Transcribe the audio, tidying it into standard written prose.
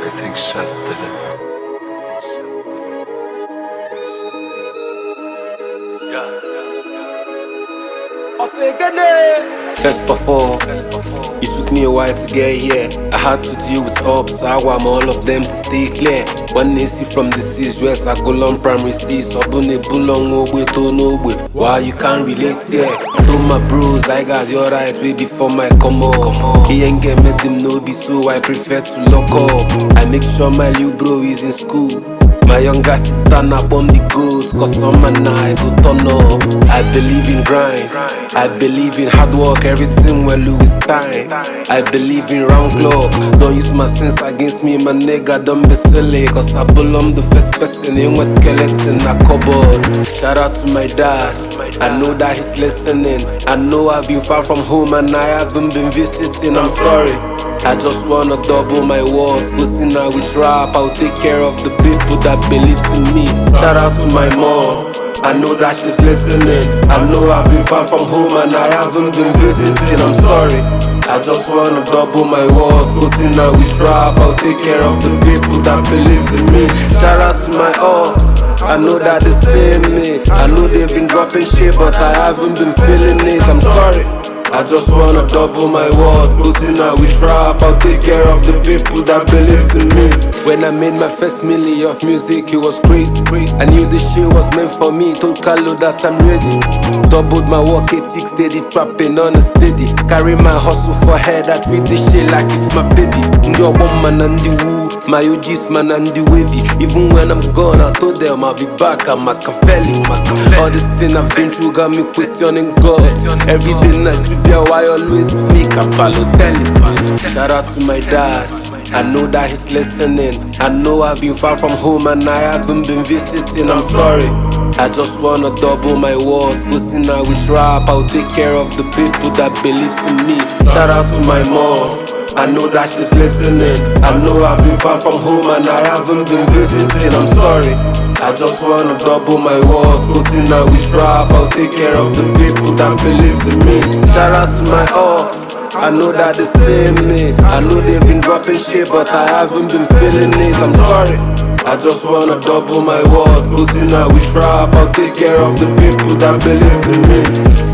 everything Seth did it. I'll say again. First of all, it took me a while to get here. I had to deal with ups, I want all of them to stay clear. One AC from the seas, dress I go on primary C. Sobune bulong ogwe to no way. Why you can't relate here? To my bros, I got your right way before my come up. He ain't get me them no be, so I prefer to lock up. I make sure my little bro is in school. My younger sister na bomb the goods, cause some man I go turn up. I believe in grind, I believe in hard work, everything when Louis time. I believe in round clock, don't use my sense against me, my nigga, don't be silly. Cause I belong the first person in my skeleton a cupboard. Shout out to my dad, I know that he's listening. I know I've been far from home and I haven't been visiting, I'm sorry. I just wanna double my words, go see now with rap, I'll take care of the people that believes in me. Shout out to my mom, I know that she's listening. I know I've been far from home and I haven't been visiting, I'm sorry. I just wanna double my words, go see now with rap, I'll take care of the people that believes in me. Shout out to my ups, I know that they see me. I know they've been dropping shit but I haven't been feeling it, I'm sorry. I just wanna double my words, go see now with rap, I'll take care of the people that believes in me. When I made my first milli of music, it was crazy. I knew this shit was meant for me, told Carlo that I'm ready. Doubled my work ethic, steady trapping on a steady. Carry my hustle for head, I treat this shit like it's my baby. Your woman and the woo, my OG's man and the wavy. Even when I'm gone, I told them I'll be back, I'm Machiavelli. All this thing I've been through got me questioning God. Every day I do there, why always make a Balotelli. Shout out to my dad, I know that he's listening. I know I've been far from home and I haven't been visiting, I'm sorry. I just wanna double my words, go see now with rap, I'll take care of the people that believes in me. Shout out to my mom, I know that she's listening. I know I've been far from home and I haven't been visiting, I'm sorry. I just wanna double my words, go see now with rap, I'll take care of the people that believes in me. Shout out to my ups, I know that they see me. I know they've been dropping shit but I haven't been feeling it, I'm sorry. I just wanna double my words, go see now with rap, I'll take care of the people that believes in me.